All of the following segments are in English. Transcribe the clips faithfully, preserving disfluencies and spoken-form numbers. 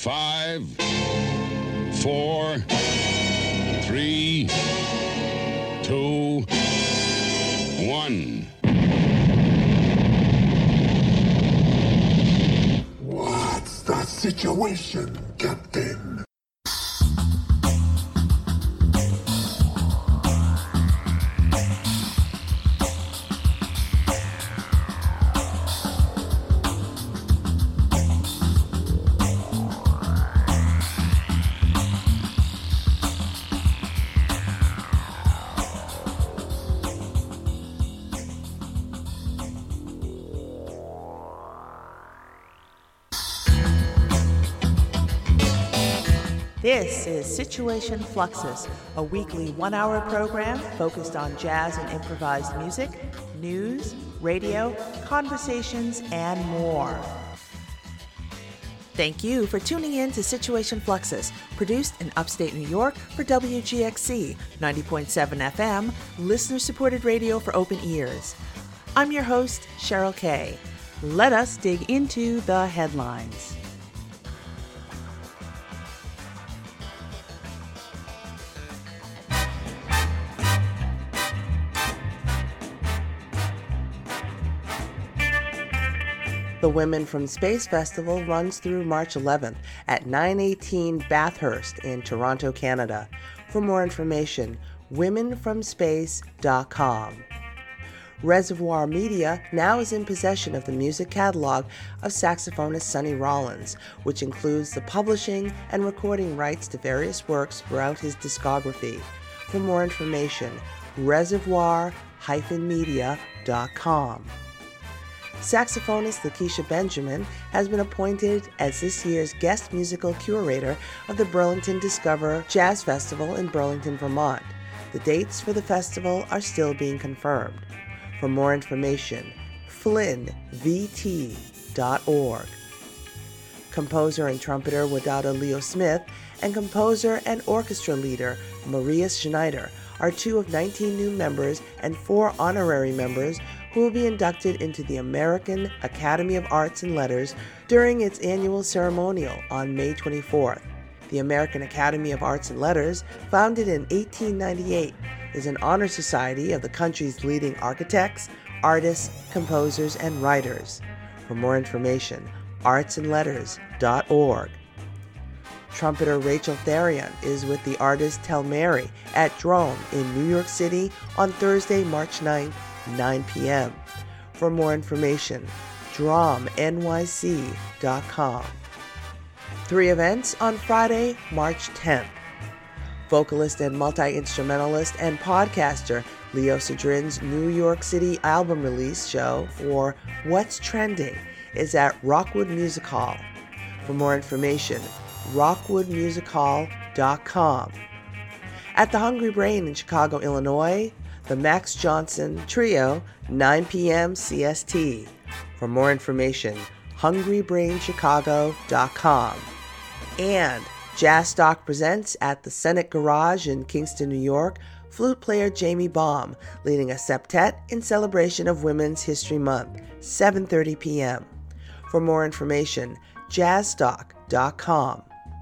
Five, four, three, two, one. What's the situation, Captain? This is Situation Fluxus, a weekly one-hour program focused on jazz and improvised music, news, radio, conversations, and more. Thank you for tuning in to Situation Fluxus, produced in upstate New York for W G X C ninety point seven F M, listener-supported radio for open ears. I'm your host, Cheryl Kay. Let us dig into the headlines. The Women from Space Festival runs through March eleventh at nine eighteen Bathurst in Toronto, Canada. For more information, women from space dot com. Reservoir Media now is in possession of the music catalog of saxophonist Sonny Rollins, which includes the publishing and recording rights to various works throughout his discography. For more information, reservoir dash media dot com. Saxophonist Lakeisha Benjamin has been appointed as this year's guest musical curator of the Burlington Discover Jazz Festival in Burlington, Vermont. The dates for the festival are still being confirmed. For more information, flynn v t dot org. Composer and trumpeter Wadada Leo Smith and composer and orchestra leader Maria Schneider are two of nineteen new members and four honorary members who will be inducted into the American Academy of Arts and Letters during its annual ceremonial on May twenty-fourth. The American Academy of Arts and Letters, founded in eighteen ninety-eight, is an honor society of the country's leading architects, artists, composers, and writers. For more information, arts and letters dot org. Trumpeter Rachel Therion is with the artist Tel Mary at Drome in New York City on Thursday, March ninth, nine p.m. For more information, drom n y c dot com. Three events on Friday, March tenth. Vocalist and multi-instrumentalist and podcaster Leo Sidrin's New York City album release show for What's Trending is at Rockwood Music Hall. For more information, rockwood music hall dot com. At the Hungry Brain in Chicago, Illinois, the Max Johnson Trio, nine p.m. C S T. For more information, hungry brain chicago dot com. And Jazz Stock presents at the Senate Garage in Kingston, New York, flute player Jamie Baum leading a septet in celebration of Women's History Month, seven thirty p.m. For more information, jazz stock dot com.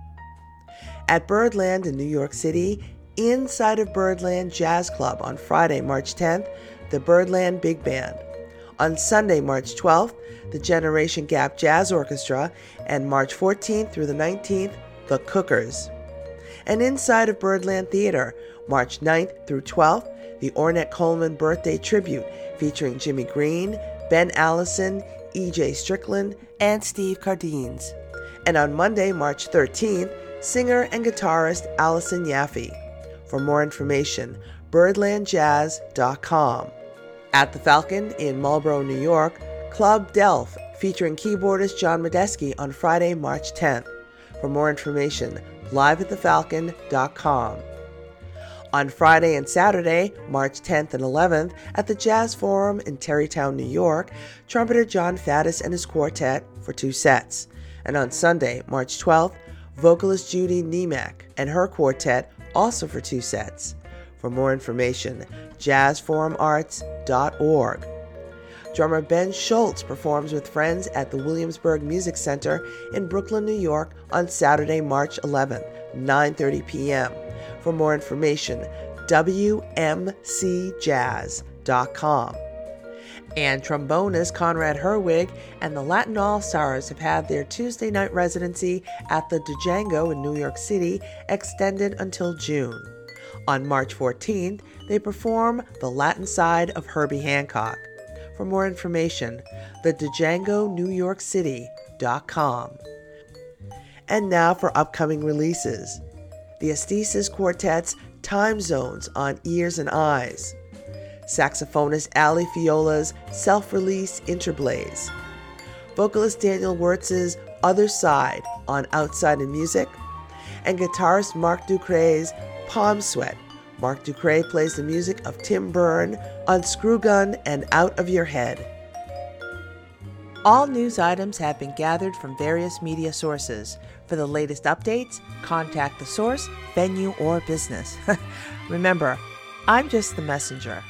At Birdland in New York City, inside of Birdland Jazz Club on Friday, March tenth, the Birdland Big Band. On Sunday, March twelfth, the Generation Gap Jazz Orchestra, and March fourteenth through the nineteenth, the Cookers. And inside of Birdland Theater, March ninth through twelfth, the Ornette Coleman Birthday Tribute featuring Jimmy Green, Ben Allison, E J Strickland, and Steve Cardines. And on Monday, March thirteenth, singer and guitarist Allison Yaffe. For more information, birdland jazz dot com. At the Falcon in Marlborough, New York, Club Delph featuring keyboardist John Medeski on Friday, March tenth. For more information, live at the falcon dot com. On Friday and Saturday, March tenth and eleventh, at the Jazz Forum in Terrytown, New York, trumpeter John Faddis and his quartet for two sets. And on Sunday, March twelfth, vocalist Judy Niemek and her quartet also for two sets. For more information, jazz forum arts dot org. Drummer Ben Schultz performs with friends at the Williamsburg Music Center in Brooklyn, New York on Saturday, March eleventh, nine thirty p.m. For more information, W M C jazz dot com. And trombonist Conrad Herwig and the Latin All-Stars have had their Tuesday night residency at the Django in New York City extended until June. On March fourteenth, they perform the Latin side of Herbie Hancock. For more information, the Django New York City dot com. And now for upcoming releases. The Aesthesis Quartet's Time Zones on Ears and Eyes. Saxophonist Ali Fiola's self-release Interblaze. Vocalist Daniel Wirtz's Other Side on Outside in Music. And guitarist Mark Ducre's Palm Sweat. Mark Ducre plays the music of Tim Byrne on Screw Gun and Out of Your Head. All news items have been gathered from various media sources. For the latest updates, contact the source, venue, or business. Remember, I'm just the messenger.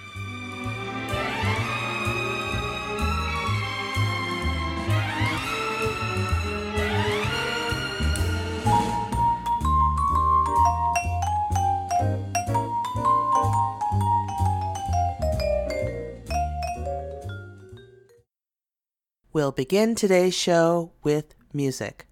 We'll begin today's show with music.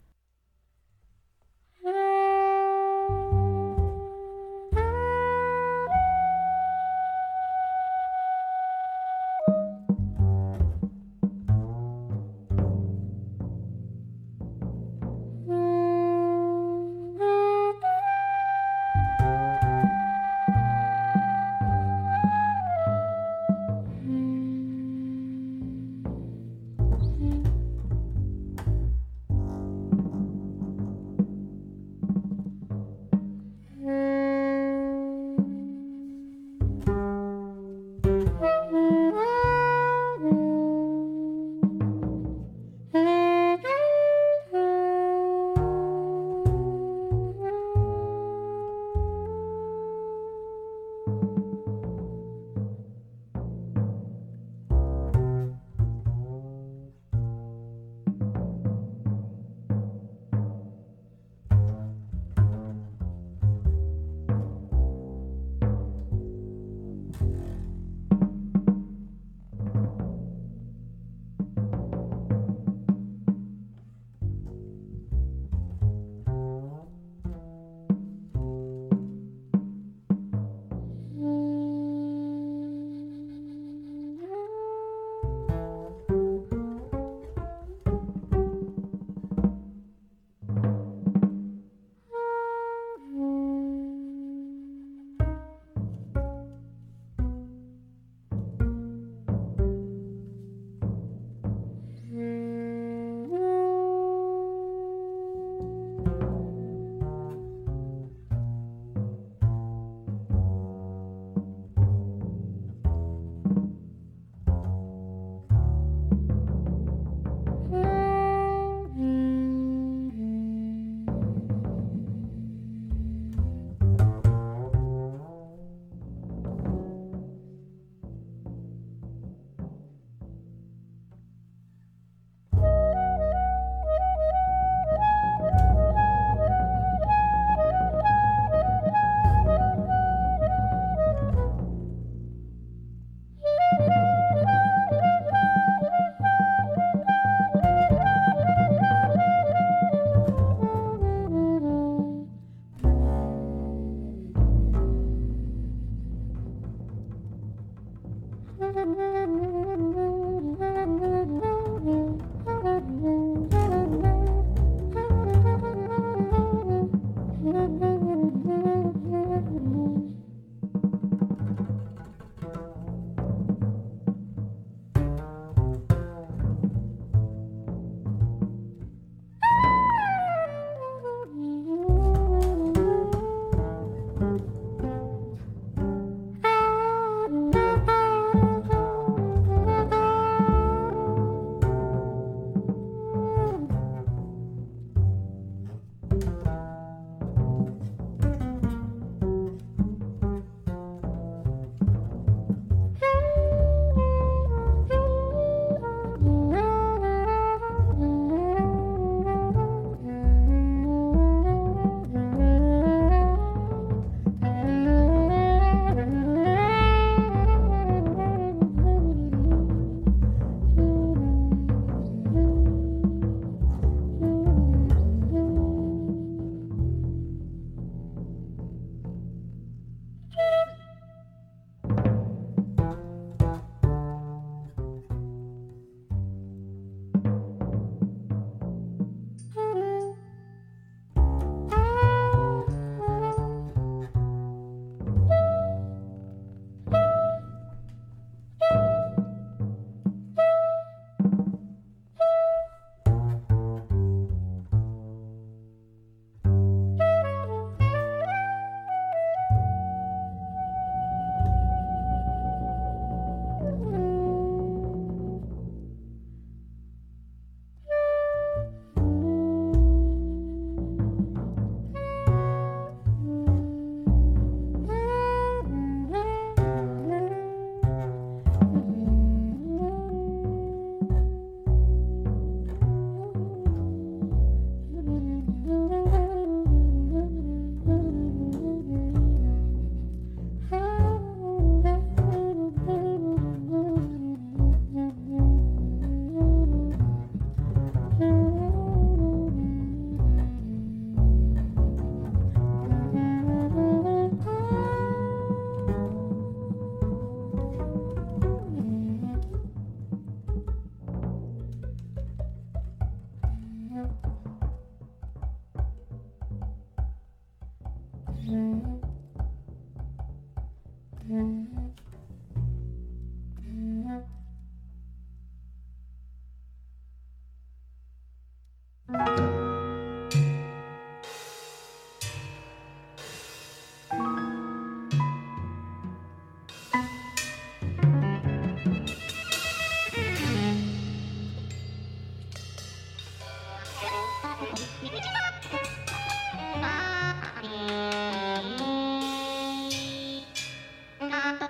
Thank you.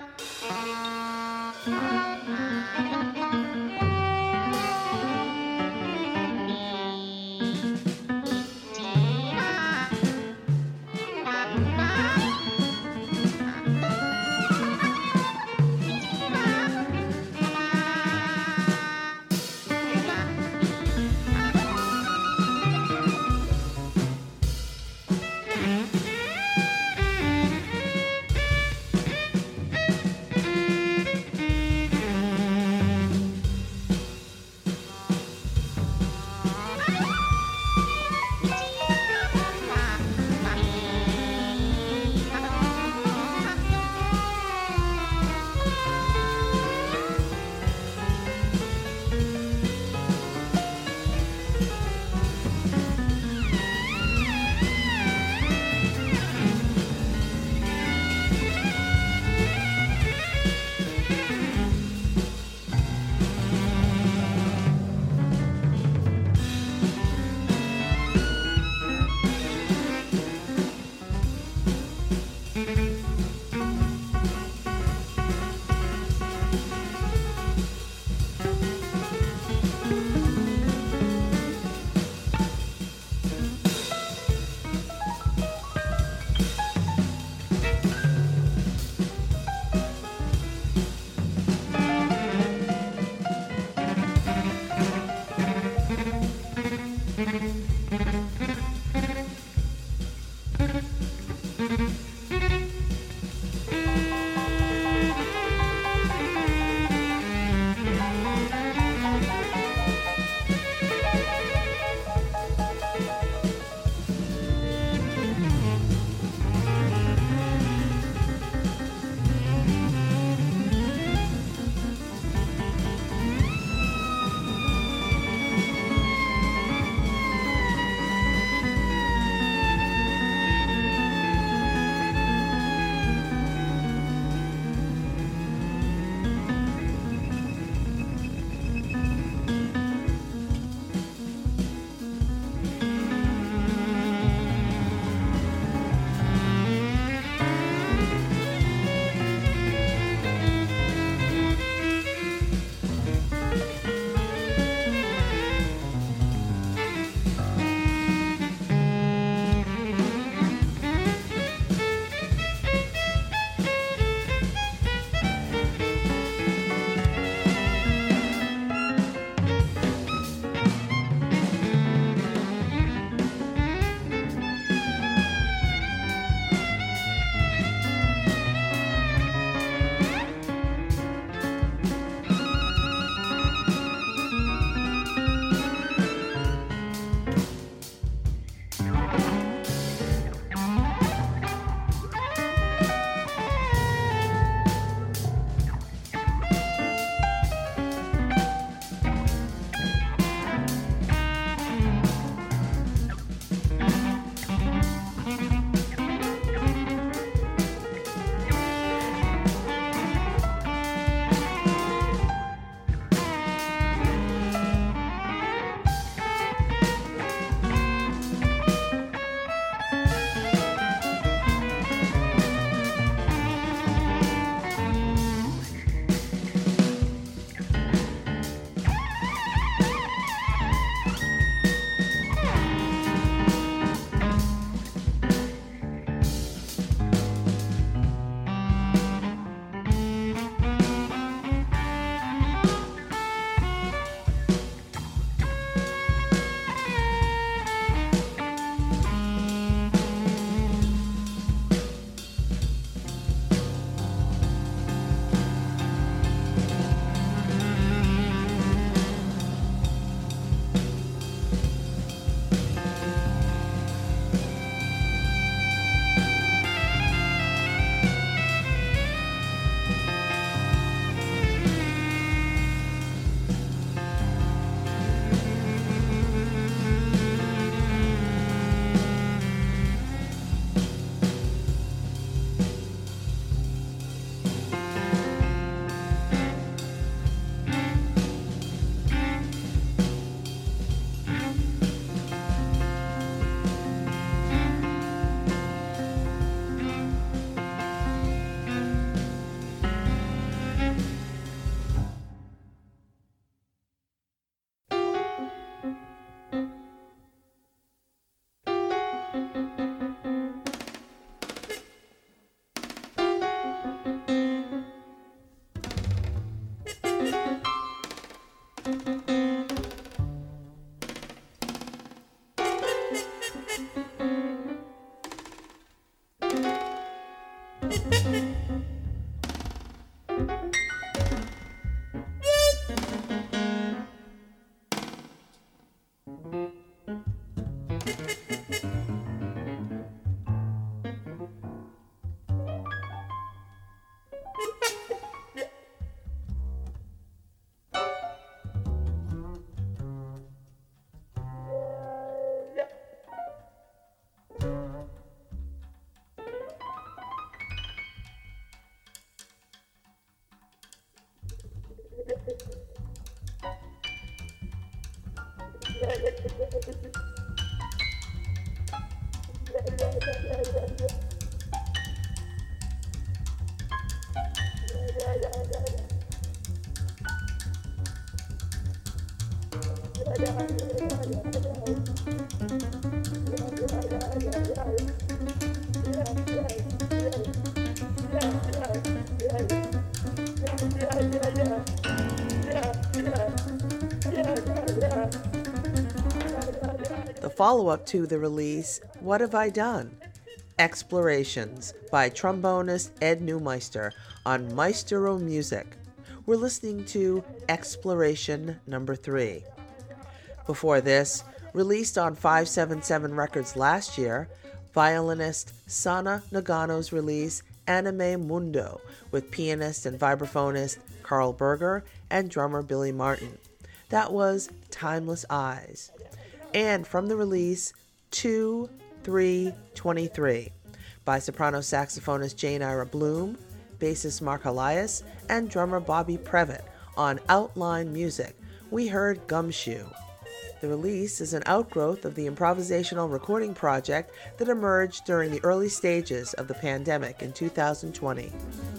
The follow-up to the release, What Have I Done? Explorations by trombonist Ed Neumeister on Maestro Music. We're listening to Exploration number three. Before this, released on five seventy-seven Records last year, violinist Sana Nagano's release Anime Mundo with pianist and vibraphonist Carl Berger and drummer Billy Martin. That was Timeless Eyes. And from the release two three twenty-three by soprano saxophonist Jane Ira Bloom, bassist Mark Elias, and drummer Bobby Previtt on Outline Music, we heard Gumshoe. The release is an outgrowth of the improvisational recording project that emerged during the early stages of the pandemic in two thousand twenty.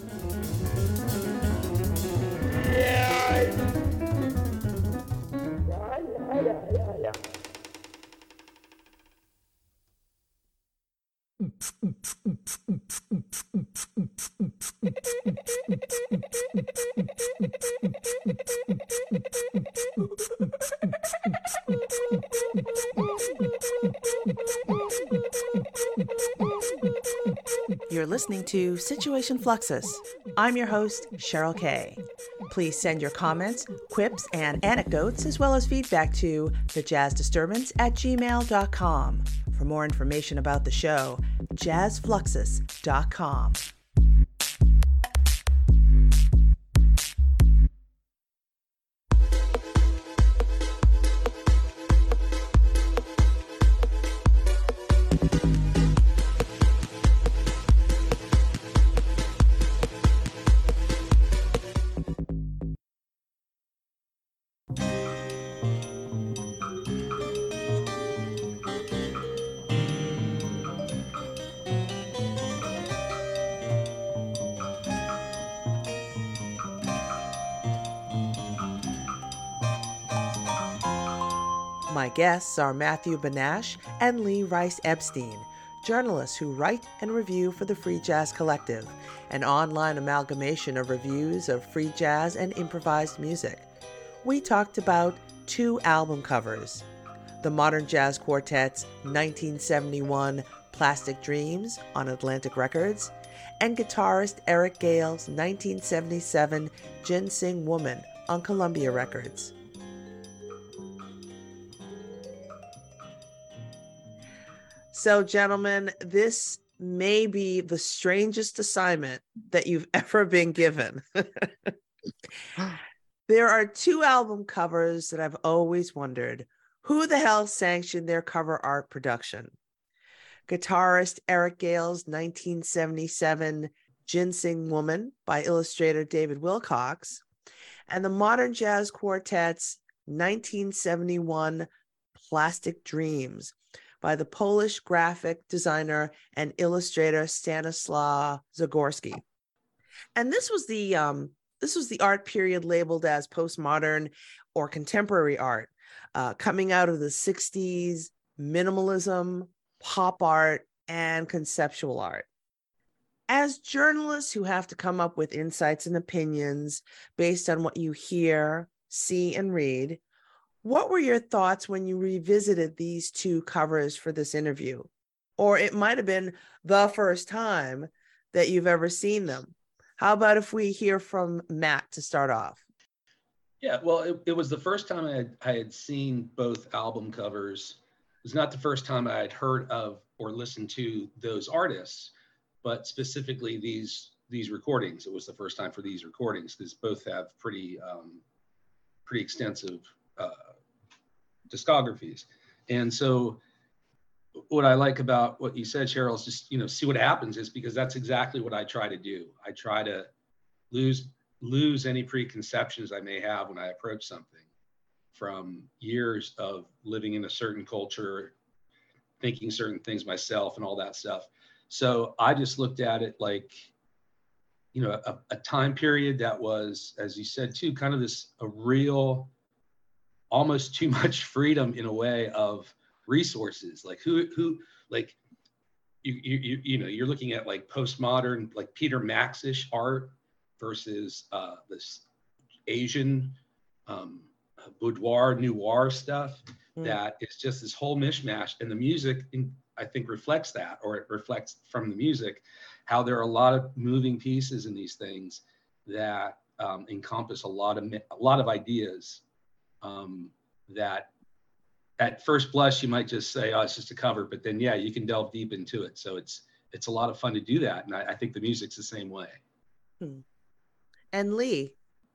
You're listening to Situation Fluxus. I'm your host, Cheryl Kay. Please send your comments, quips, and anecdotes, as well as feedback to thejazzdisturbance at gmail dot com. For more information about the show, jazz fluxus dot com. My guests are Matthew Banash and Lee Rice Epstein, journalists who write and review for the Free Jazz Collective, an online amalgamation of reviews of free jazz and improvised music. We talked about two album covers, the Modern Jazz Quartet's nineteen seventy-one Plastic Dreams on Atlantic Records, and guitarist Eric Gale's nineteen seventy-seven Ginseng Woman on Columbia Records. So, gentlemen, this may be the strangest assignment that you've ever been given. There are two album covers that I've always wondered, who the hell sanctioned their cover art production? Guitarist Eric Gale's nineteen seventy-seven Ginseng Woman by illustrator David Wilcox, and the Modern Jazz Quartet's nineteen seventy-one Plastic Dreams by the Polish graphic designer and illustrator Stanislaw Zagorski. And this was the um, this was the art period labeled as postmodern or contemporary art, uh, coming out of the sixties, minimalism, pop art, and conceptual art. As journalists who have to come up with insights and opinions based on what you hear, see, and read, what were your thoughts when you revisited these two covers for this interview? Or it might have been the first time that you've ever seen them. How about if we hear from Matt to start off? Yeah, well, it, it was the first time I had, I had seen both album covers. It was not the first time I had heard of or listened to those artists, but specifically these these recordings. It was the first time for these recordings because both have pretty um, pretty extensive uh, discographies. And so what I like about what you said, Cheryl, is just, you know, see what happens, is because that's exactly what I try to do. I try to lose lose any preconceptions I may have when I approach something from years of living in a certain culture, thinking certain things myself and all that stuff. So I just looked at it like, you know, a, a time period that was, as you said too, kind of this, a real, almost too much freedom in a way of resources. Like who, who, like you, you, you, you know, you're looking at like postmodern, like Peter Max-ish art versus uh, this Asian um, boudoir noir stuff mm. that is just this whole mishmash. And the music, in, I think, reflects that, or it reflects from the music, how there are a lot of moving pieces in these things that um, encompass a lot of a lot of ideas um, that at first blush you might just say, oh, it's just a cover, but then yeah, you can delve deep into it. So it's it's a lot of fun to do that, and I, I think the music's the same way. Hmm. And Lee,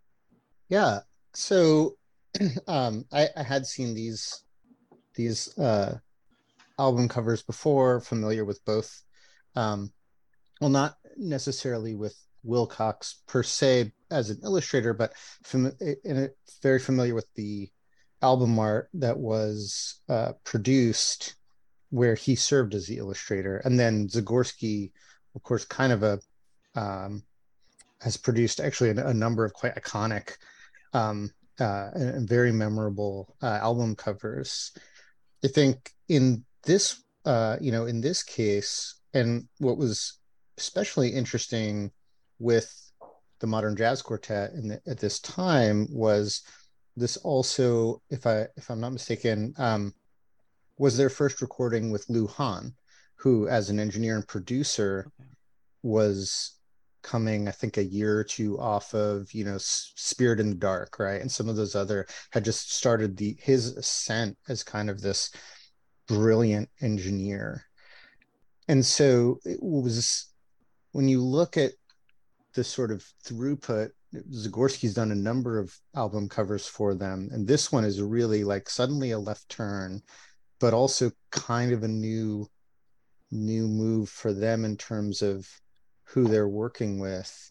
yeah. So um, I, I had seen these these uh, album covers before, familiar with both. Um, well, not necessarily with Wilcox per se as an illustrator, but fam- in a, very familiar with the album art that was uh, produced where he served as the illustrator. And then Zagorski, of course, kind of a um, has produced actually a, a number of quite iconic um, uh, and, and very memorable uh, album covers. I think in this, uh, you know, in this case, and what was especially interesting with the Modern Jazz Quartet in the, at this time was this also, if I if I'm not mistaken, um, was their first recording with Lou Hahn, who, as an engineer and producer, okay. was coming, I think, a year or two off of, you know, Spirit in the Dark, right? And some of those other had just started the his ascent as kind of this brilliant engineer. And so it was, when you look at the sort of throughput, Zagorski's done a number of album covers for them, and this one is really like suddenly a left turn, but also kind of a new new move for them in terms of who they're working with.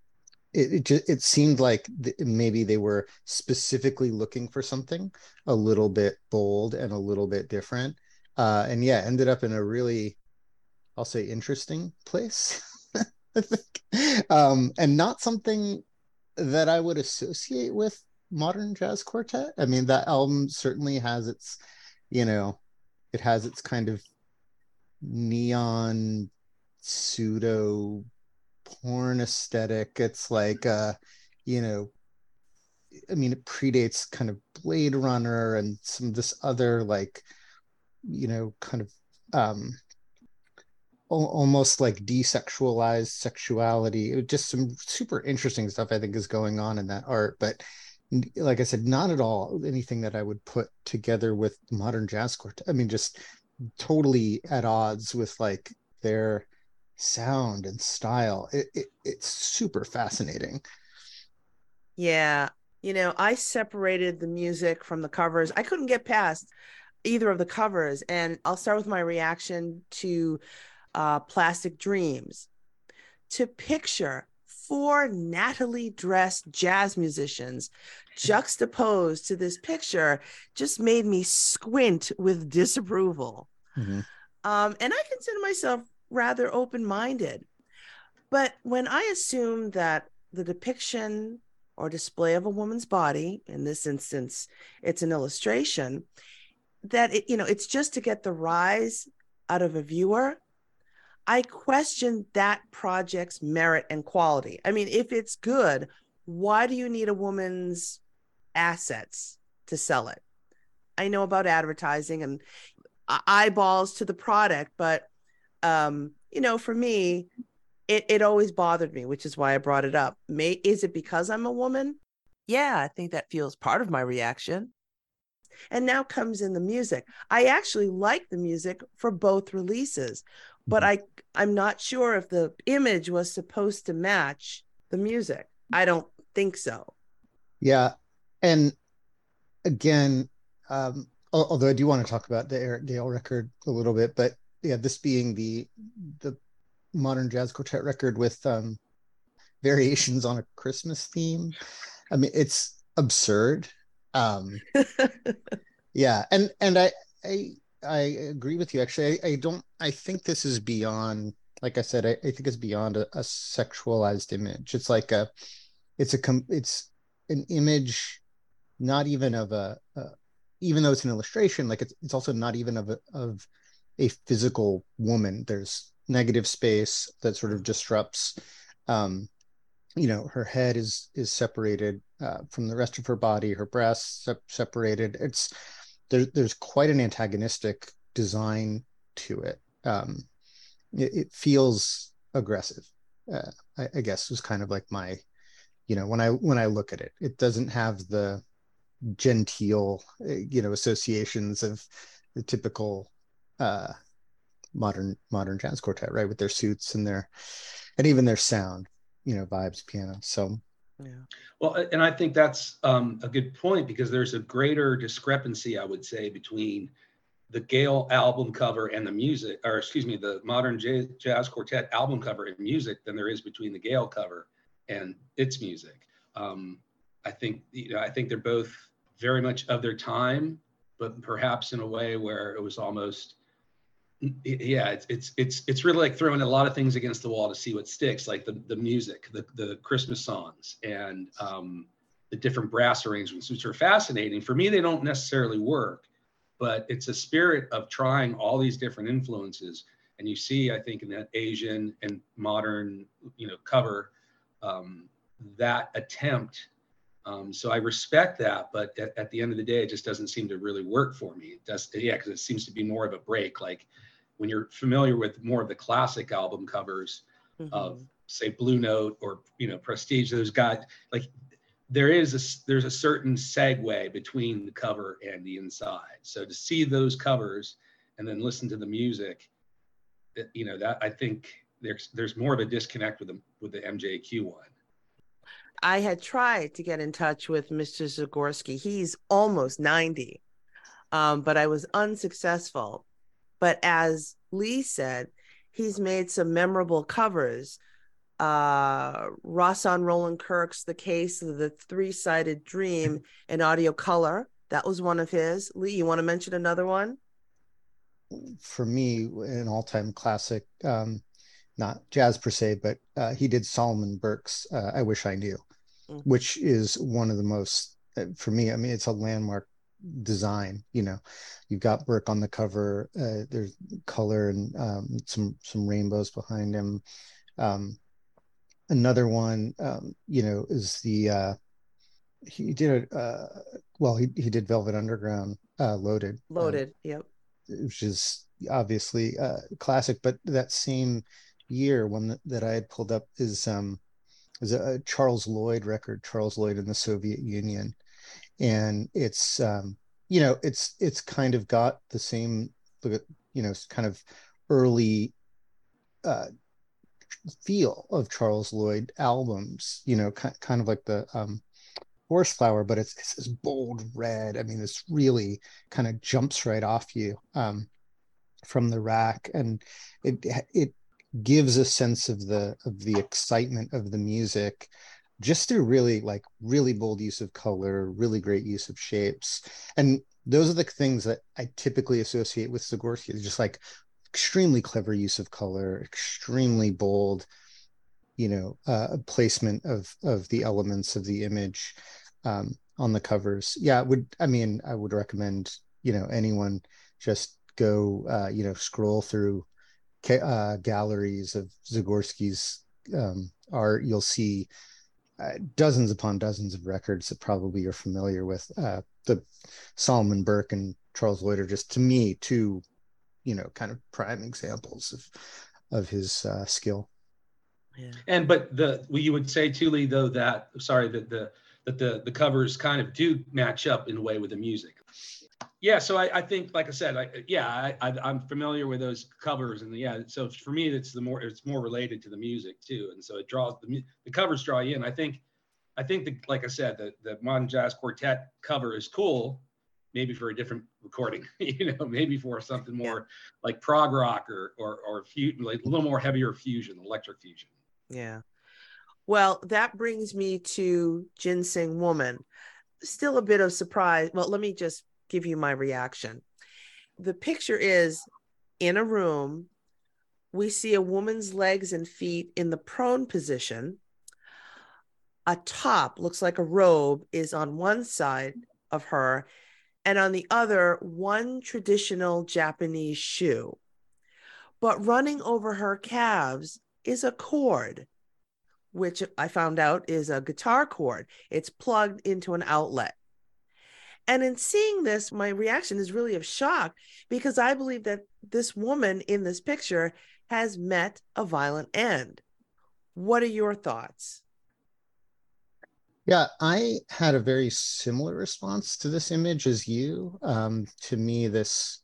It it, just, it seemed like th- maybe they were specifically looking for something a little bit bold and a little bit different, uh, and yeah, ended up in a really, I'll say, interesting place. I think, um, and not something that I would associate with Modern Jazz Quartet. I mean, that album certainly has its, you know, it has its kind of neon pseudo porn aesthetic. It's like, uh, you know, I mean, it predates kind of Blade Runner and some of this other, like, you know, kind of um, almost like desexualized sexuality. It just some super interesting stuff I think is going on in that art, but like I said, not at all anything that I would put together with Modern Jazz Quartet. I mean, just totally at odds with like their sound and style. It, it it's super fascinating. Yeah, you know, I separated the music from the covers. I couldn't get past either of the covers, and I'll start with my reaction to Uh, Plastic Dreams. To picture four Natalie dressed jazz musicians juxtaposed to this picture just made me squint with disapproval. Mm-hmm. Um, and I consider myself rather open-minded. But when I assume that the depiction or display of a woman's body, in this instance, it's an illustration, that it, you know, it's just to get the rise out of a viewer, I question that project's merit and quality. I mean, if it's good, why do you need a woman's assets to sell it? I know about advertising and eyeballs to the product, but, um, you know, for me, it, it always bothered me, which is why I brought it up. May, is it because I'm a woman? Yeah, I think that feels part of my reaction. And now comes in the music. I actually like the music for both releases, but I, I'm not sure if the image was supposed to match the music. I don't think so. Yeah. And again, um, although I do want to talk about the Eric Dale record a little bit, but yeah, this being the the Modern Jazz Quartet record with um, variations on a Christmas theme. I mean, it's absurd. Um, yeah, and and I I I agree with you. Actually, I, I don't. I think this is beyond. Like I said, I, I think it's beyond a, a sexualized image. It's like a, it's a, com- it's an image, not even of a, a, even though it's an illustration. Like it's it's also not even of a of a physical woman. There's negative space that sort of disrupts. Um, you know, her head is is separated uh, from the rest of her body. Her breasts se- separated. It's there, there's quite an antagonistic design to it. Um, it, it feels aggressive. Uh, I, I guess was kind of like my, you know, when I when I look at it, it doesn't have the genteel, uh, you know, associations of the typical uh, modern modern jazz quartet, right? With their suits and their and even their sound, you know, vibes, piano. So yeah. Well, and I think that's um, a good point, because there's a greater discrepancy, I would say, between the Gail album cover and the music, or excuse me, the Modern J- Jazz Quartet album cover and music than there is between the Gail cover and its music. Um, I think, you know, I think they're both very much of their time, but perhaps in a way where it was almost, yeah, it's it's it's it's really like throwing a lot of things against the wall to see what sticks, like the the music, the the Christmas songs, and um, the different brass arrangements, which are fascinating. For me, they don't necessarily work, but it's a spirit of trying all these different influences. And you see, I think, in that Asian and modern, you know, cover, um, that attempt. Um, so I respect that, but at, at the end of the day, it just doesn't seem to really work for me. It does, yeah, because it seems to be more of a break. Like when you're familiar with more of the classic album covers mm-hmm. of, say, Blue Note or, you know, Prestige, those guys, like there is a, there's a certain segue between the cover and the inside. So to see those covers and then listen to the music, you know, that I think there's there's more of a disconnect with the with the M J Q one. I had tried to get in touch with Mister Zagorski. He's almost ninety, um, but I was unsuccessful. But as Lee said, he's made some memorable covers. Uh, Rahsaan Roland Kirk's The Case of the Three-Sided Dream in audio color. That was one of his. Lee, you want to mention another one? For me, an all-time classic, um, not jazz per se, but uh, he did Solomon Burke's uh, I Wish I Knew, mm-hmm. which is one of the most, for me, I mean, it's a landmark design. You know, you've got Burke on the cover, uh, there's color and um, some some rainbows behind him. Um, another one, um, you know, is the, uh, he did it, uh, well, he, he did Velvet Underground, uh, Loaded. Loaded, um, yep. Which is obviously uh, classic, but that same year, one that, that I had pulled up is um is a, a Charles Lloyd record, Charles Lloyd in the Soviet Union, and it's um you know it's it's kind of got the same, you know, kind of early uh feel of Charles Lloyd albums, you know, kind, kind of like the um Horseflower, but it's, it's this bold red. I mean, this really kind of jumps right off you um, from the rack, and it it gives a sense of the of the excitement of the music, just through really like really bold use of color, really great use of shapes, and those are the things that I typically associate with Zagorski. Just like extremely clever use of color, extremely bold, you know, uh, placement of of the elements of the image. Um, on the covers. Yeah, it would, I mean, I would recommend, you know, anyone just go, uh, you know, scroll through uh, galleries of Zagorski's um, art. You'll see uh, dozens upon dozens of records that probably you're familiar with. Uh, the Solomon Burke and Charles Lloyd are just, to me, two, you know, kind of prime examples of of his uh, skill. Yeah. And but the well, you would say too, Lee, though, that sorry that the that the the covers kind of do match up in a way with the music. Yeah, so I, I think, like I said, I, yeah, I, I, I'm familiar with those covers, and yeah, so for me, it's the more it's more related to the music too, and so it draws the the covers draw you in. I think, I think the, like I said, the the Modern Jazz Quartet cover is cool, maybe for a different recording, you know, maybe for something more yeah. like prog rock or or or fu- like a little more heavier fusion, electric fusion. Yeah. Well, that brings me to Ginseng Woman. still a bit of surprise. Well, let me just give you my reaction. The picture is in a room. We see a woman's legs and feet in the prone position. A top, looks like a robe, is on one side of her, and on the other, one traditional Japanese shoe. But running over her calves is a cord, which I found out is a guitar cord. It's plugged into an outlet. And in seeing this, my reaction is really of shock, because I believe that this woman in this picture has met a violent end. What are your thoughts? Yeah, I had a very similar response to this image as you. Um, to me, this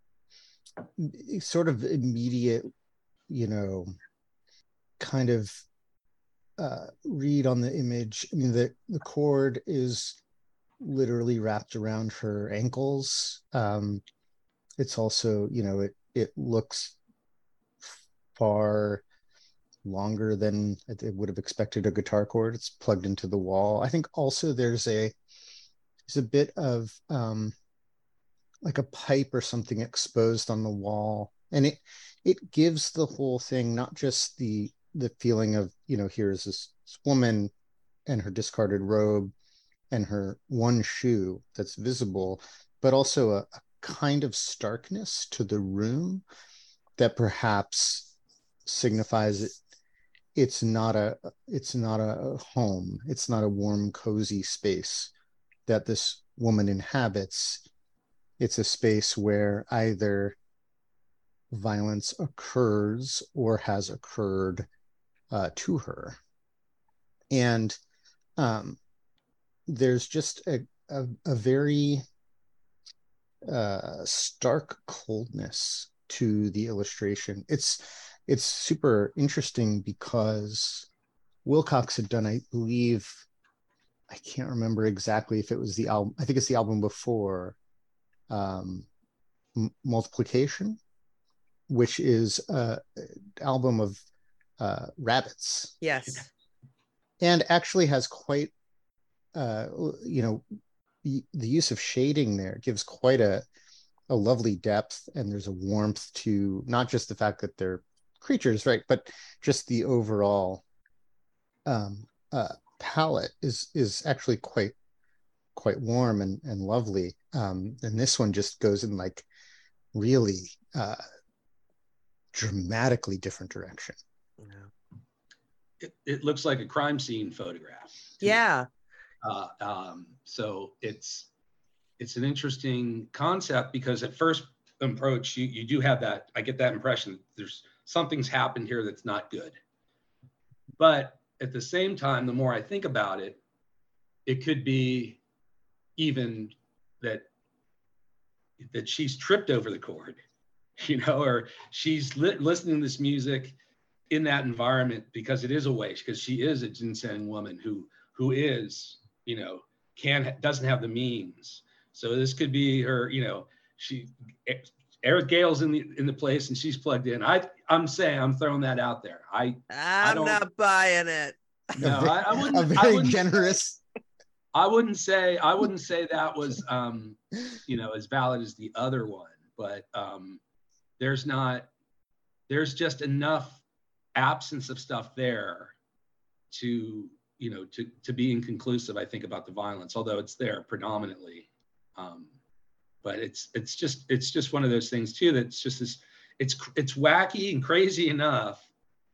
sort of immediate, you know, kind of uh, read on the image. I mean, the, the cord is literally wrapped around her ankles. Um, it's also, you know, it it looks far longer than I would have expected a guitar cord. It's plugged into the wall. I think also there's a there's a bit of um, like a pipe or something exposed on the wall, and it it gives the whole thing not just the the feeling of, you know, here's this, this woman and her discarded robe and her one shoe that's visible, but also a, a kind of starkness to the room that perhaps signifies it. It's not a it's not a home. It's not a warm, cozy space that this woman inhabits. It's a space where either violence occurs or has occurred uh, to her. And um, there's just a, a, a very uh, stark coldness to the illustration. It's it's super interesting because Wilcox had done, I believe, I can't remember exactly if it was the album, I think it's the album before, um, M- Multiplication, which is an album of uh, rabbits. Yes. And actually has quite, uh, you know, the, the use of shading there gives quite a, a lovely depth, and there's a warmth to not just the fact that they're creatures, right, but just the overall um, uh, palette is is actually quite quite warm and, and lovely. Um, and this one just goes in like really uh, dramatically different direction. Yeah. It, it looks like a crime scene photograph. Yeah. Uh, um, so it's it's an interesting concept, because at first approach, you, you do have that, I get that impression, there's something's happened here that's not good. But at the same time, the more I think about it, it could be even that that she's tripped over the cord, you know, or she's li- listening to this music in that environment because it is a way, because she is a ginseng woman who who is, you know, can doesn't have the means. So this could be her, you know, she Eric Gale's in the in the place and she's plugged in. I I'm saying I'm throwing that out there. I I'm I don't, not buying it. No, I, I wouldn't. A very I wouldn't generous. Say, I wouldn't say. I wouldn't say that was, um, you know, as valid as the other one. But um, there's not. There's just enough absence of stuff there to, you know, to to be inconclusive, I think, about the violence. Although it's there predominantly, um, but it's it's just it's just one of those things too. That's just this. It's it's wacky and crazy enough,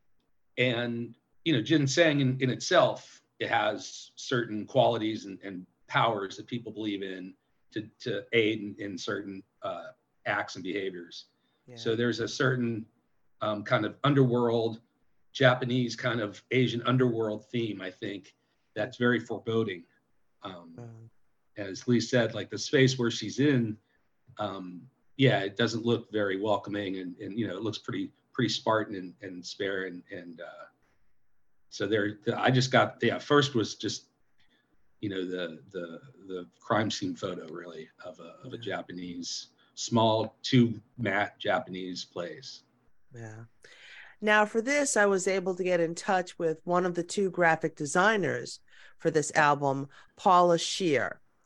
and you know, ginseng in, in itself, it has certain qualities and, and powers that people believe in to, to aid in, in certain uh, acts and behaviors. Yeah. So there's a certain um, kind of underworld, Japanese kind of Asian underworld theme, I think, that's very foreboding. Um, mm. As Lee said, like the space where she's in, um, yeah, it doesn't look very welcoming, and, and you know, it looks pretty pretty Spartan and, and spare and, and uh, so there, I just got, yeah, first was just, you know, the the the crime scene photo really of a of a Japanese, small two mat Japanese place. Yeah. Now for this, I was able to get in touch with one of the two graphic designers for this album, Paula Shear.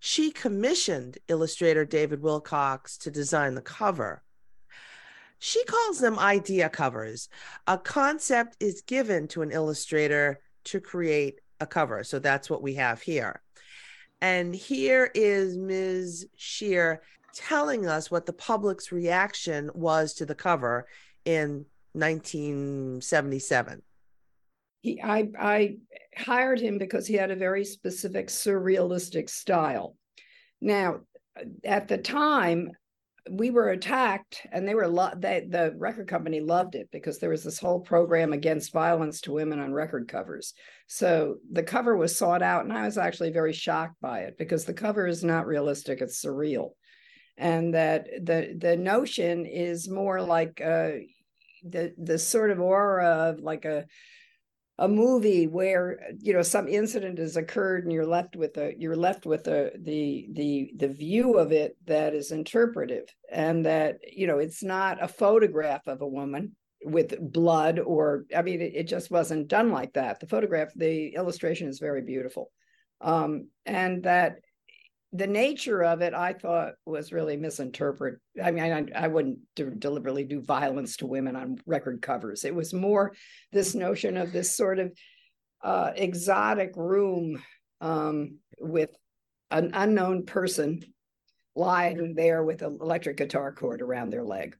She commissioned illustrator David Wilcox to design the cover. She calls them idea covers. A concept is given to an illustrator to create a cover. So that's what we have here. And here is Miz Scheer telling us what the public's reaction was to the cover in nineteen seventy-seven. He, I, I hired him because he had a very specific surrealistic style. Now, at the time, we were attacked, and they were lo- they, the record company loved it because there was this whole program against violence to women on record covers. So the cover was sought out, and I was actually very shocked by it because the cover is not realistic; it's surreal, and that the the notion is more like uh, the the sort of aura of like a a movie where, you know, some incident has occurred and you're left with a you're left with a the the the view of it that is interpretive, and that, you know, it's not a photograph of a woman with blood, or I mean, it, it just wasn't done like that. The photograph, the illustration is very beautiful, um, and that the nature of it, I thought, was really misinterpreted. I mean, I, I wouldn't de- deliberately do violence to women on record covers. It was more this notion of this sort of uh, exotic room um, with an unknown person lying there with an electric guitar cord around their leg.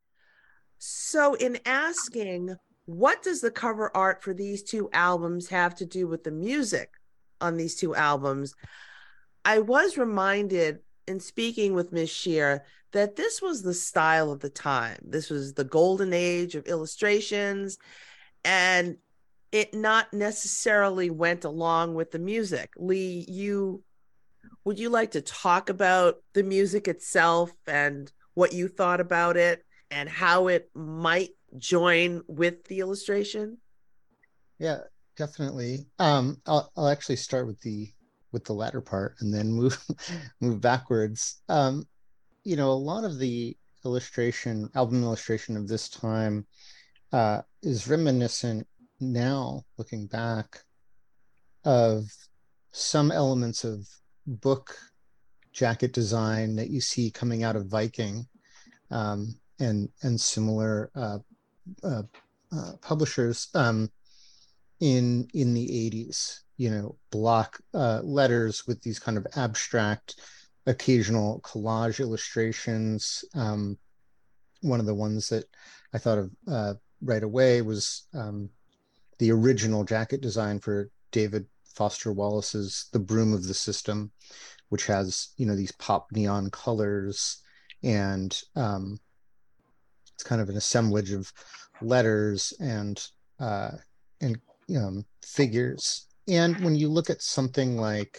So in asking, what does the cover art for these two albums have to do with the music on these two albums, I was reminded in speaking with Miz Scheer that this was the style of the time. This was the golden age of illustrations, and it not necessarily went along with the music. Lee, you would you like to talk about the music itself and what you thought about it and how it might join with the illustration? Yeah, definitely. Um, I'll I'll actually start with the with the latter part and then move move backwards. Um, you know, a lot of the illustration, album illustration of this time uh, is reminiscent now, looking back, of some elements of book jacket design that you see coming out of Viking, um, and and similar uh, uh, uh, publishers um, in in the eighties. You know, block uh, letters with these kind of abstract, occasional collage illustrations. Um, one of the ones that I thought of uh, right away was um, the original jacket design for David Foster Wallace's The Broom of the System, which has, you know, these pop neon colors, and um, it's kind of an assemblage of letters and uh, and um, figures. And when you look at something like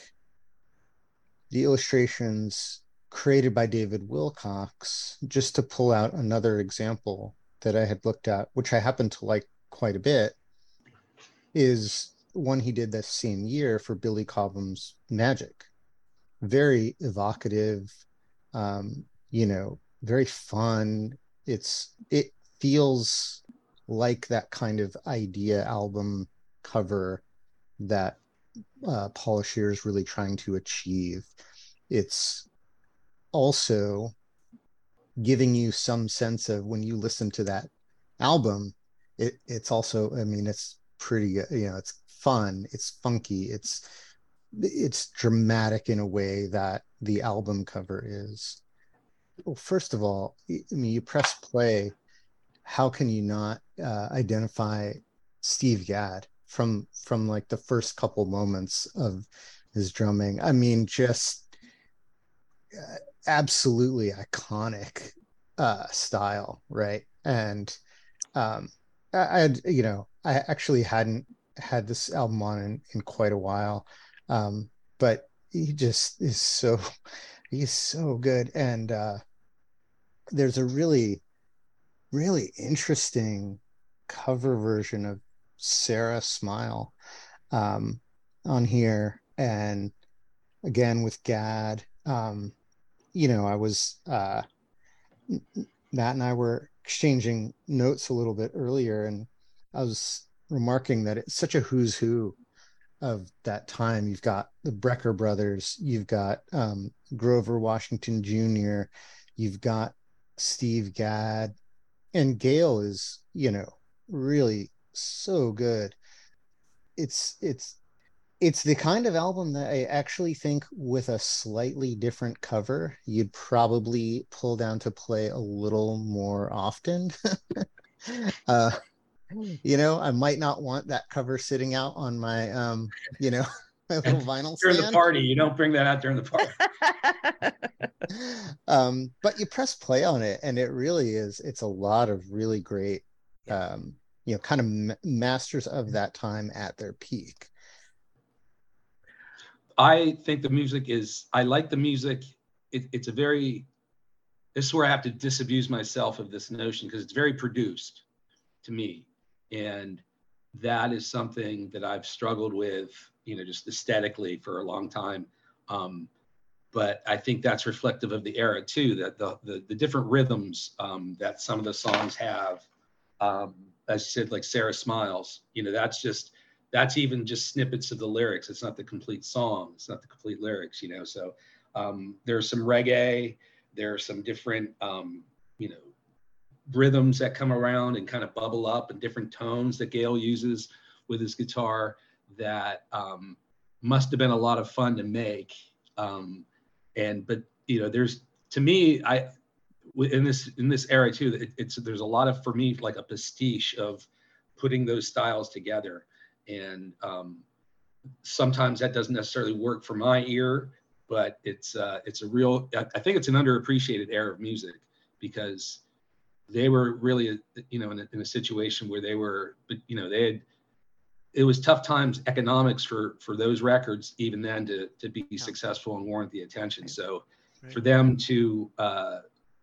the illustrations created by David Wilcox, just to pull out another example that I had looked at, which I happen to like quite a bit, is one he did that same year for Billy Cobham's Magic. Very evocative, um, you know, very fun. It's it feels like that kind of idea album cover that uh, Paul Scheer is really trying to achieve. It's also giving you some sense of, when you listen to that album, it, it's also, I mean, it's pretty, you know, it's fun, it's funky, it's it's dramatic in a way that the album cover is. Well, first of all, I mean, you press play, how can you not uh, identify Steve Gadd from from like the first couple moments of his drumming? I mean, just uh, absolutely iconic uh, style, right? And um, I had, you know, I actually hadn't had this album on in, in quite a while, um, but he just is so he's so good. And uh, there's a really really interesting cover version of Sarah Smile um, on here. And again, with Gadd, um, you know, I was, uh, Matt and I were exchanging notes a little bit earlier, and I was remarking that it's such a who's who of that time. You've got the Brecker brothers, you've got um, Grover Washington Junior, you've got Steve Gadd, and Gail is, you know, really so good. It's it's it's the kind of album that I actually think with a slightly different cover, you'd probably pull down to play a little more often. uh, you know, I might not want that cover sitting out on my, um, you know, my little vinyl during stand. the party. You don't bring that out during the party. um, but you press play on it, and it really is. It's a lot of really great, um, you know, kind of m- masters of that time at their peak. I think the music is, I like the music. It, it's a very, this is where I have to disabuse myself of this notion, because it's very produced to me. And that is something that I've struggled with, you know, just aesthetically for a long time. Um, but I think that's reflective of the era too, that the the, the different rhythms um, that some of the songs have, um, as you said, like Sarah Smiles, you know, that's just, that's even just snippets of the lyrics. It's not the complete song. It's not the complete lyrics, you know? So um, there's some reggae, there are some different, um, you know, rhythms that come around and kind of bubble up, and different tones that Gail uses with his guitar that um, must have been a lot of fun to make. Um, and, but, you know, there's, to me, I, in this, in this era too, it, it's, there's a lot of, for me, like a pastiche of putting those styles together. And um, sometimes that doesn't necessarily work for my ear, but it's uh, it's a real, I think it's an underappreciated era of music, because they were really, you know, in a, in a situation where they were, but you know, they had, it was tough times economics for for those records even then to to be yeah. successful and warrant the attention. So right. for them to uh,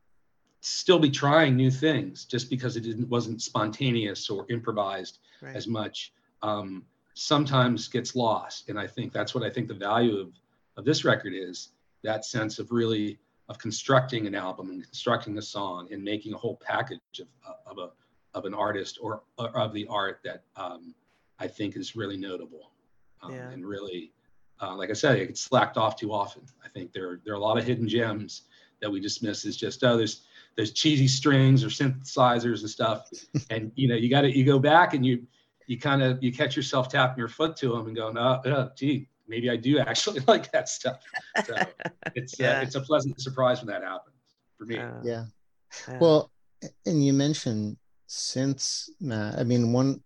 still be trying new things just because it didn't wasn't spontaneous or improvised right. as much. Um, sometimes gets lost. And I think that's what I think the value of, of this record is, that sense of really, of constructing an album and constructing a song and making a whole package of, of a, of an artist or, or of the art that um, I think is really notable. Um, yeah. And really, uh, like I said, it gets slacked off too often. I think there, there are a lot of hidden gems that we dismiss as just, oh, there's, there's cheesy strings or synthesizers and stuff. And, you know, you got to, you go back and you, you kind of, you catch yourself tapping your foot to them and going, oh, oh gee, maybe I do actually like that stuff. So it's, yeah. uh, it's a pleasant surprise when that happens for me. Uh, yeah. yeah. Well, and you mentioned synths, Matt. I mean, one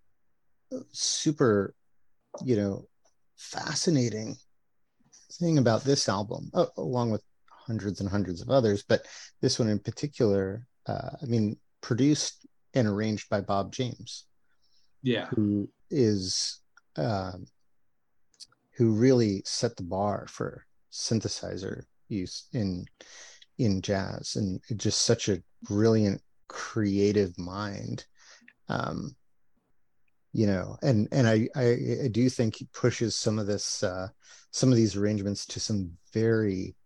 super, you know, fascinating thing about this album, uh, along with hundreds and hundreds of others, but this one in particular, uh, I mean, produced and arranged by Bob James. Yeah, who is um, who really set the bar for synthesizer use in in jazz, and just such a brilliant creative mind. Um, you know, and and I, I I do think he pushes some of this uh, some of these arrangements to some very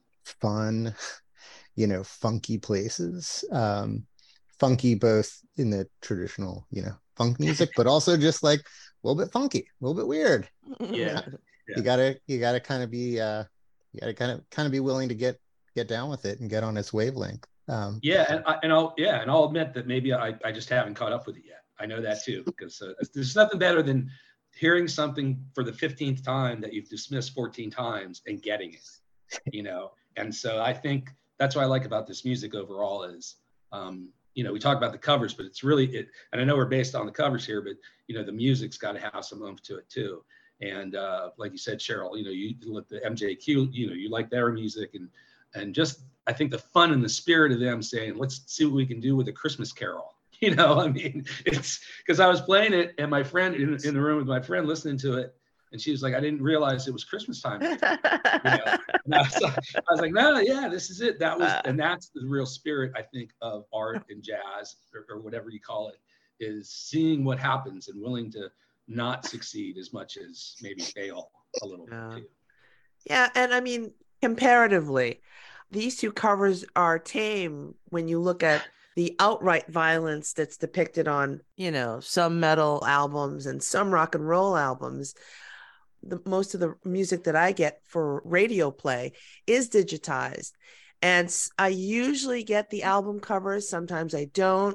fun, you know, funky places. Um, funky both in the traditional, you know, funk music, but also just like a little bit funky, a little bit weird. Yeah, yeah. you gotta you gotta kind of be uh you gotta kind of kind of be willing to get get down with it and get on its wavelength. Um yeah, and I, and I'll yeah, and I'll admit that maybe I, I just haven't caught up with it yet. I know that too, because uh, there's nothing better than hearing something for the fifteenth time that you've dismissed fourteen times and getting it, you know. And so I think that's what I like about this music overall is um you know, we talk about the covers, but it's really it, and I know we're based on the covers here, but you know, the music's got to have some oomph to it too. And uh, like you said, Cheryl, you know, you look the M J Q, you know, you like their music, and and just I think the fun and the spirit of them saying, let's see what we can do with a Christmas Carol. You know, I mean, it's because I was playing it, and my friend in, in the room with my friend listening to it, and she was like, I didn't realize it was Christmas time. You know? And I, was like, I was like, no, yeah, this is it. That was, and that's the real spirit, I think, of art and jazz, or, or whatever you call it, is seeing what happens and willing to not succeed as much as maybe fail a little yeah. bit too. Yeah, and I mean, comparatively, these two covers are tame when you look at the outright violence that's depicted on, you know, some metal albums and some rock and roll albums. the most of the music that I get for radio play is digitized. And I usually get the album covers. Sometimes I don't.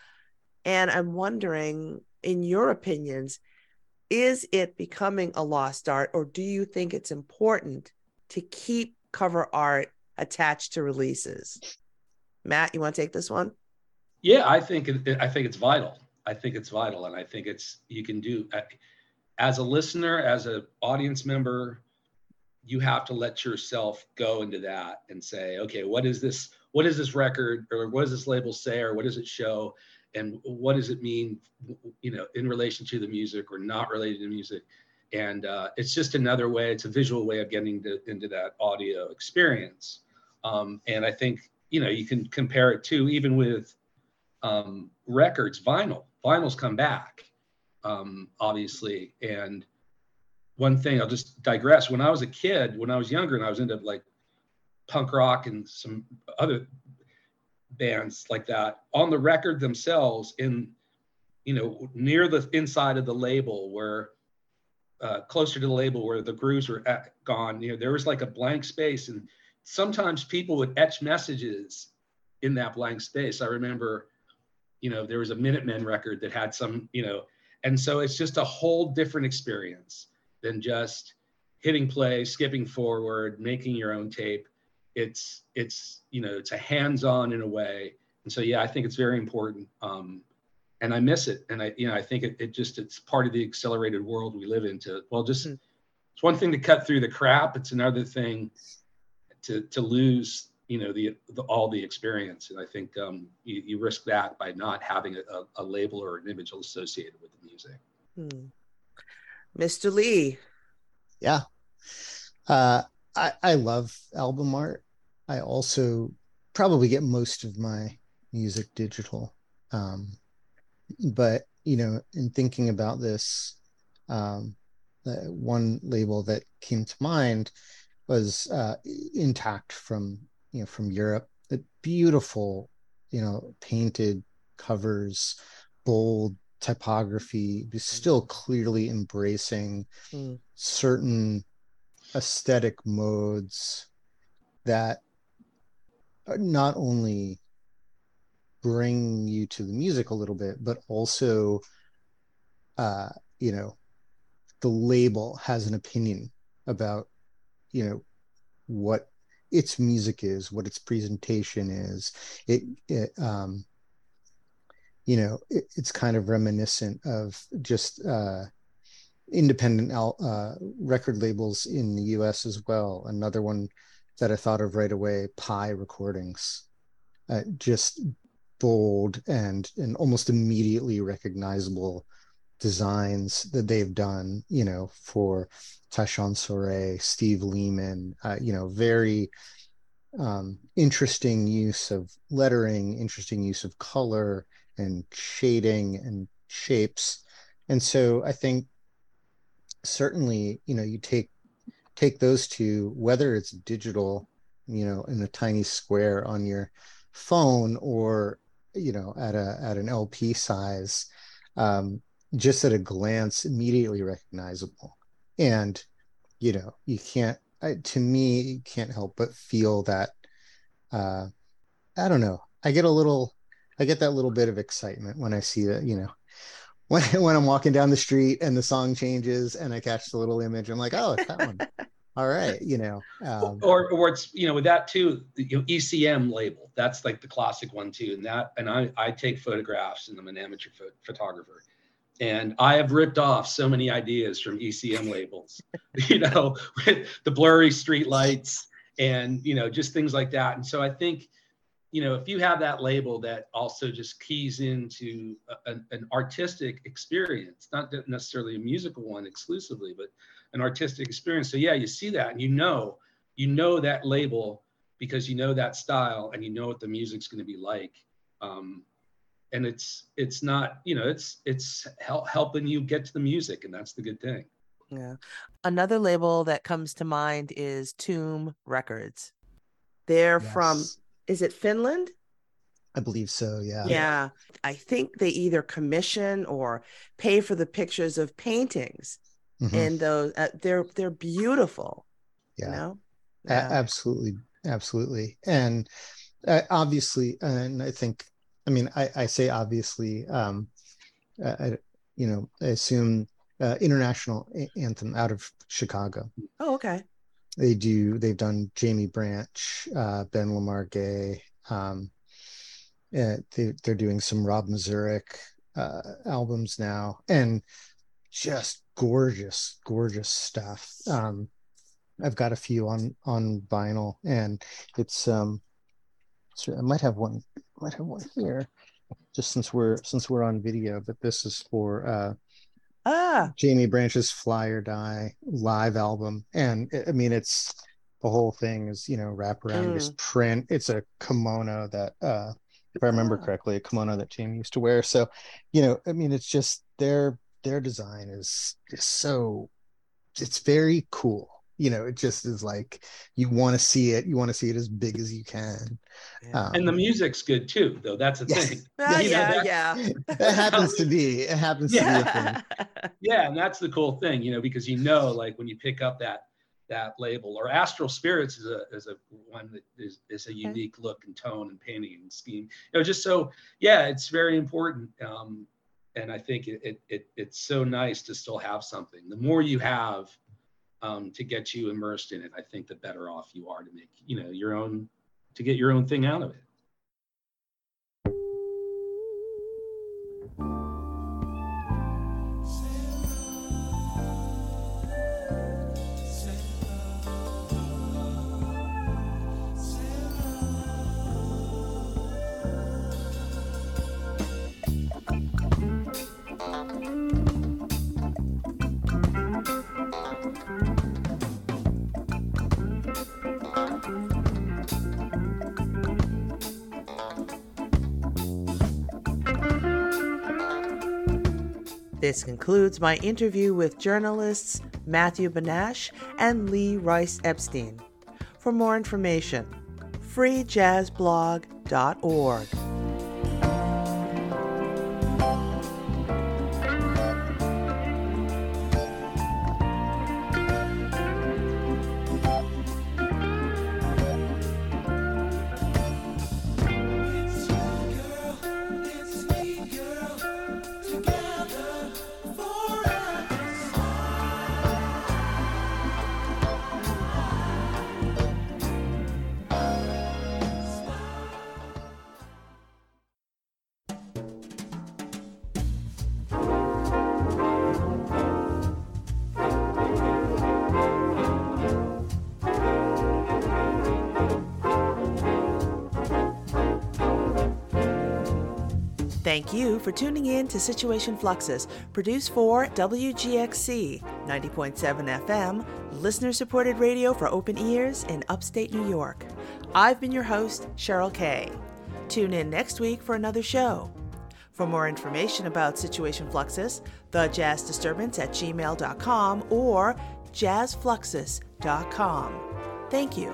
And I'm wondering, in your opinions, is it becoming a lost art, or do you think it's important to keep cover art attached to releases? Matt, you want to take this one? Yeah, I think it, I think it's vital. I think it's vital, and I think it's you can do as a listener, as an audience member, you have to let yourself go into that and say, okay, what is this? What is this record, or what does this label say, or what does it show, and what does it mean, you know, in relation to the music or not related to music? And uh, it's just another way. It's a visual way of getting to, into that audio experience. Um, and I think, you know, you can compare it to even with um, records, vinyl. Vinyls come back, um, obviously. And one thing, I'll just digress. When I was a kid, when I was younger, and I was into like punk rock and some other bands like that, on the record themselves, in, you know, near the inside of the label, where uh, closer to the label where the grooves were at, gone, you know, there was like a blank space, and sometimes people would etch messages in that blank space. I remember, you know, there was a Minutemen record that had some, you know, and so it's just a whole different experience than just hitting play, skipping forward, making your own tape. It's, it's, you know, it's a hands-on in a way. And so, yeah, I think it's very important. Um, and I miss it. And I, you know, I think it, it just, it's part of the accelerated world we live in to, well, just, mm. it's one thing to cut through the crap. It's another thing to, to lose, you know, the, the all the experience. And I think um, you, you risk that by not having a, a label or an image associated with the music. Hmm. Mister Lee. Yeah. Uh, I, I love album art. I also probably get most of my music digital. Um, but, you know, in thinking about this, um, the one label that came to mind was uh, Intact from, you know, from Europe. The beautiful, you know, painted covers, bold typography, still clearly embracing mm. certain aesthetic modes that not only bring you to the music a little bit, but also, uh, you know, the label has an opinion about, you know, what its music is, what its presentation is. It, it um, you know, it, it's kind of reminiscent of just uh, independent uh, record labels in the U S as well. Another one that I thought of right away, Pi Recordings, uh, just bold and and almost immediately recognizable designs that they've done, you know, for Tyshawn Sore, Steve Lehman, uh, you know, very um, interesting use of lettering, interesting use of color and shading and shapes. And so I think certainly, you know, you take take those two, whether it's digital, you know, in a tiny square on your phone, or, you know, at a at an L P size, um, just at a glance, immediately recognizable. And, you know, you can't, I, to me, you can't help but feel that, uh, I don't know, I get a little, I get that little bit of excitement when I see that, you know, when, when I'm walking down the street and the song changes and I catch the little image, I'm like, oh, it's that one. All right, you know. Um, or, or it's, you know, with that too, the, you know, E C M label, that's like the classic one too. And that, and I, I take photographs, and I'm an amateur pho- photographer. And I have ripped off so many ideas from E C M labels, you know, with the blurry street lights and, you know, just things like that. And so I think, you know, if you have that label that also just keys into a, an, an artistic experience, not necessarily a musical one exclusively, but an artistic experience. So yeah, you see that, and you know, you know that label because you know that style and you know what the music's going to be like. Um, and it's it's not, you know, it's it's help, helping you get to the music, and that's the good thing. Yeah. Another label that comes to mind is Tomb Records. They're yes. from, is it Finland? I believe so, yeah. Yeah. I think they either commission or pay for the pictures of paintings Mhm. in those. Uh, they're they're beautiful. Yeah, You know? A- Yeah. absolutely, absolutely, and uh, obviously, and I think, I mean, I, I say obviously, um, I, I- you know, I assume uh, international a- anthem out of Chicago. Oh, okay. They do. They've done Jamie Branch, uh, Ben Lamar Gay. Um, uh, they, they're doing some Rob Mazurek uh, albums now, and just gorgeous, gorgeous stuff. Um, I've got a few on on vinyl, and it's um, so I might have one, might have one here, just since we're since we're on video. But this is for uh, Ah, Jamie Branch's Fly or Die live album, and I mean, it's the whole thing is, you know, wraparound this Mm. print. It's a kimono that, uh, if I remember Ah. correctly, a kimono that Jamie used to wear. So, you know, I mean, it's just their their design is is so, it's very cool. You know, it just is like, you want to see it. You want to see it as big as you can. Yeah. Um, And the music's good too, though. That's the yes. thing. Ah, Yes. You know, yeah, that- yeah. That happens to be. It happens to be a thing. Yeah, and that's the cool thing, you know, because you know, like when you pick up that that label, or Astral Spirits is a is a one that is is a unique look and tone and painting and scheme. You know, just so yeah, it's very important. Um, and I think it, it it it's so nice to still have something. The more you have um, to get you immersed in it, I think the better off you are to make, you know, your own, to get your own thing out of it. This concludes my interview with journalists Matthew Banash and Lee Rice Epstein. For more information, free jazz blog dot org. Thank you for tuning in to Situation Fluxus, produced for W G X C ninety point seven F M, listener-supported radio for open ears in upstate New York. I've been your host, Cheryl Kay. Tune in next week for another show. For more information about Situation Fluxus, the Jazz Disturbance at gmail dot com or jazz fluxus dot com. Thank you.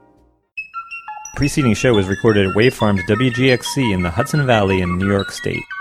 The preceding show was recorded at Wave Farms W G X C in the Hudson Valley in New York State.